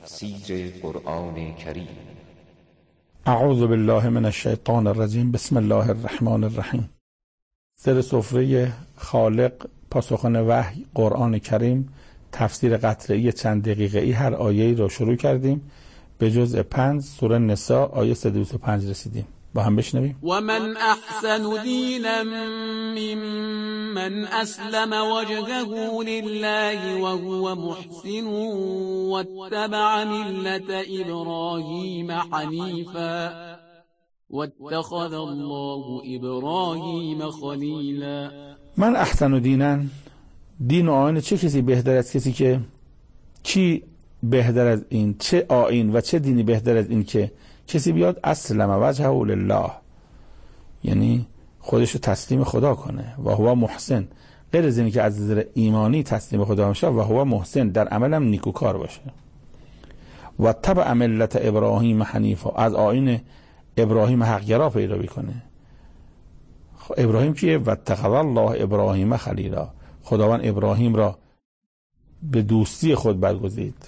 تفسیر قرآن کریم. اعوذ بالله من الشیطان الرجیم. بسم الله الرحمن الرحیم. سر سفره خالق، پاسخان وحی، قرآن کریم، تفسیر قطعه‌ای چند دقیقه‌ای هر آیه‌ای را شروع کردیم. به جزء 5 سوره نساء آیه 125 رسیدیم. با هم بشنویم. و من احسن دینا ممن اسلم وجهه لله وهو محسن واتبع ملت ابراهیم حنیفا واتخذ الله ابراهیم خلیلا. من احسن دینا، دین و آیین چه کسی بهتر از کسی که چی بهتر از این، چه آیین و چه دینی بهتر از این که کسی بیاد اسلم وجهه لله، یعنی خودشو تسلیم خدا کنه، و هو محسن، غیر از اینی که از نظر ایمانی تسلیم خدا باشه و هو محسن در عملم نیکوکار باشه. و تبع ملت ابراهیم حنیفا، از آیین ابراهیم حقگرا پیروی کنه. ابراهیم کیه؟ و اتخذ الله ابراهیم خلیلا، خداوند ابراهیم را به دوستی خود برگزید.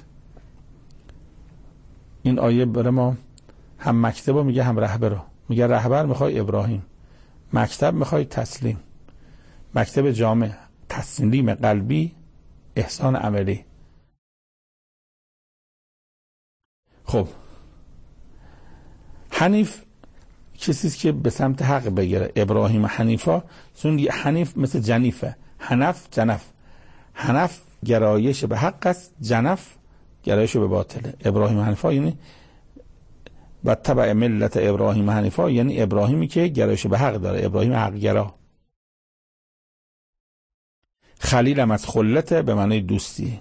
این آیه برای ما هم مکتب رو میگه هم رهبر رو میگه. رهبر میخوای ابراهیم، مکتب میخوای تسلیم. مکتب جامع تسلیم قلبی، احسان عملی. خب حنیف کسیست که به سمت حق بگیره. ابراهیم حنیفا، چون حنیف مثل جنیفه، حنف جنف، حنف گرایش به حق است، جنف گرایش به باطله. ابراهیم حنیفا یعنی و تبع ملت ابراهیم حنیفا، یعنی ابراهیمی که گرایش به حق داره، ابراهیم حق گرا. خلیل هم از خلته به معنی دوستی.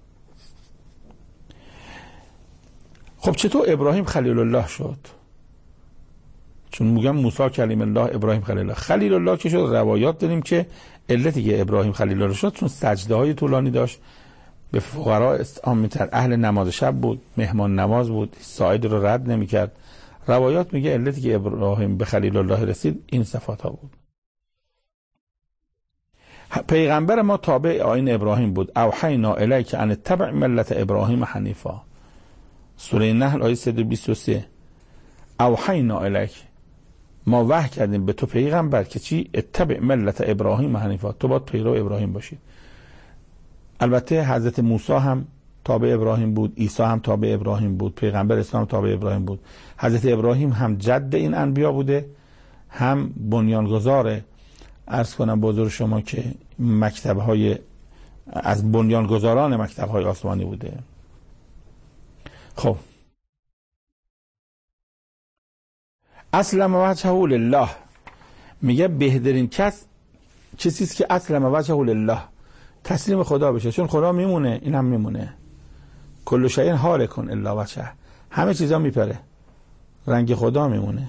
خب چطور ابراهیم خلیل الله شد؟ چون میگم موسی کلیم الله، ابراهیم خلیل الله. خلیل الله که شد، روایات داریم که علتی که ابراهیم خلیل الله شد چون سجده های طولانی داشت، به فقرا استعام می‌کرد، اهل نماز شب بود، مهمان نواز بود، ساعد رو رد نمی‌کرد. روایات میگه علتی که ابراهیم به خلیل الله رسید این صفات ها بود. پیغمبر ما تابع آیین ابراهیم بود. اوحینا الیک ان اتبع ملت ابراهیم حنیفا، سوره نحل آیه 123. اوحینا الیک، ما وحی کردیم به تو پیغمبر که چی؟ اتبع ملت ابراهیم حنیفا، تو باید پیرو ابراهیم باشید. البته حضرت موسی هم تابع ابراهیم بود، عیسی هم تابع ابراهیم بود، پیغمبر اسلام تابع ابراهیم بود. حضرت ابراهیم هم جد این انبیا بوده، هم بنیانگذار، عرض کنم بزرگ شما که مکتب‌های، از بنیانگذاران مکتب‌های آسمانی بوده. خب اسلم وجهه لله، میگه بهترین کسی است که اسلم وجهه لله، تسلیم خدا بشه، چون خدا میمونه این هم میمونه. کل شیء هالک الا وجهه، همه چیزا میپره، رنگ خدا میمونه.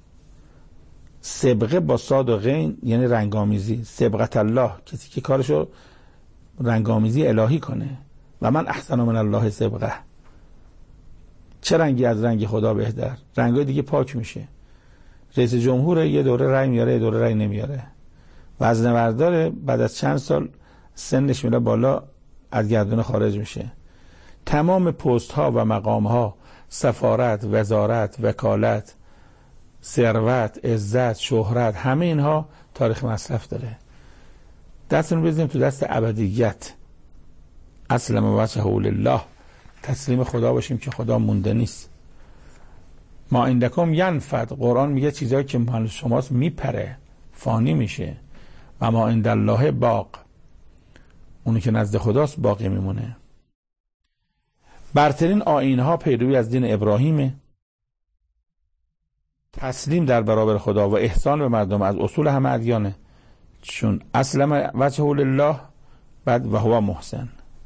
سبقه با صاد و غین یعنی رنگامیزی. سبقت الله، کسی که کارشو رنگامیزی الهی کنه. و من احسن من الله سبقه، چه رنگی از رنگ خدا بهتر؟ رنگای دیگه پاک میشه. رئیس جمهور یه دوره رای میاره، یه دوره رای نمیاره. وزنه‌بردار بعد از چند سال سنش میره بالا، از گردن خارج میشه. تمام پست ها و مقام ها، سفارت، وزارت، وکالت، ثروت، عزت، شهرت، همه اینها تاریخ مصرف داره. دستمون بزنیم تو دست ابدیت. اسلم وجهه لله، تسلیم خدا باشیم که خدا مونده نیست. ما عندکم ینفد، قرآن میگه چیزایی که مال شماست میپره، فانی میشه. و ما عند الله باق، اونی که نزد خداست باقی میمونه. برترین آیین‌ها پیروی از دین ابراهیمه، تسلیم در برابر خدا و احسان به مردم از اصول همه ادیانه. چون اسلم وجهه لله، بعد و هو محسن.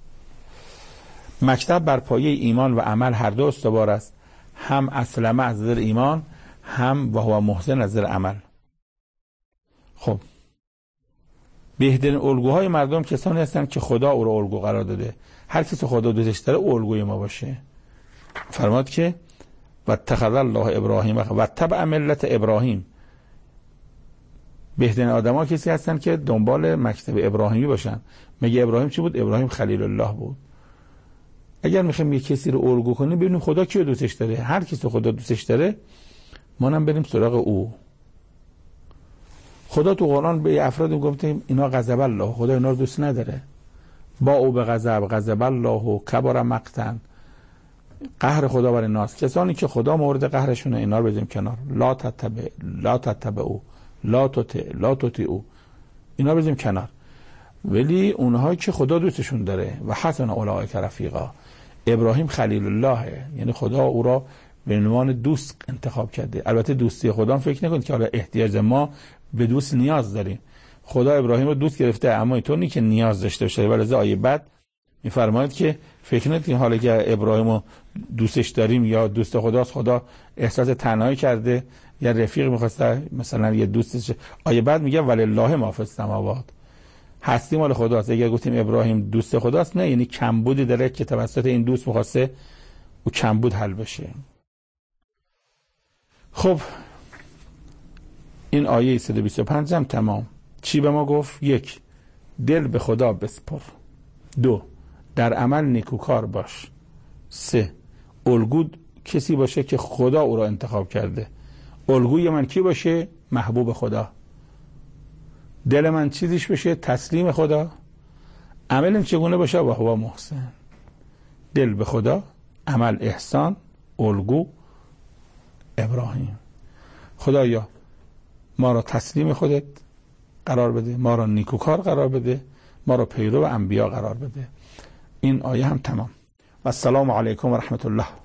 مکتب بر پایه ایمان و عمل هر دو استوار است، هم اسلم از نظر ایمان، هم و هو محسن از نظر عمل. خب بهترین الگوهای مردم کسانی هستند که خدا او را الگو قرار داده. هر کسی خدا دوستش داره الگوی ما باشه. فرماد که و اتخذ الله ابراهیم و تبع ملت ابراهیم، بهترین آدما کسی هستن که دنبال مکتب ابراهیمی باشن. میگه ابراهیم چی بود؟ ابراهیم خلیل الله بود. اگر میخوایم یک کسی رو الگو کنیم ببینیم خدا کیو دوستش داره. هر کسی رو خدا دوستش داره ما هم بریم سراغ او. خدا تو قرآن به افراد گفته اینا غضب الله، خدا اینا رو دوست نداره. با او به غضب الله و کبر مقتا، قهر خدا بر الناس. کسانی که خدا مورد قهرشونه اینا رو بذاریم کنار. لا تتبع او لا تطع او، اینا رو بذاریم کنار. ولی اونهایی که خدا دوستشون داره و حسن اولئک رفیقا، ابراهیم خلیل الله، یعنی خدا او را به عنوان دوست انتخاب کرده. البته دوستی خدا فکر نکنید که حالا احتیاج ما به دوست نیاز داریم. خدا ابراهیم رو دوست گرفته، اما اینطوری که نیاز داشته باشه. ولی آیه بعد میفرماید که فکر نکنید حالا که ابراهیم رو دوستش داریم یا دوست خداست، خدا احساس تنهایی کرده یا رفیق می‌خواسته مثلا یه دوستش. آیه بعد میگه ولله ما فی السماوات، هستی مال خداست. اگر گفتیم ابراهیم دوست خداست، نه، یعنی کمبودی داره که توسط این دوست می‌خواسته او کمبود حل بشه. خب این آیه 125 هم تمام. چی به ما گفت؟ 1. دل به خدا بسپر. 2. در عمل نیکوکار باش. 3. الگو کسی باشه که خدا او را انتخاب کرده. الگوی من کی باشه؟ محبوب خدا. دل من چیزیش بشه؟ تسلیم خدا. عملم چگونه باشه؟ و هو محسن. دل به خدا، عمل احسان، الگو ابراهیم. خدایا ما را تسلیم خودت قرار بده، ما را نیکوکار قرار بده، ما را پیرو انبیا قرار بده. این آیه هم تمام. و السلام علیکم و رحمت الله.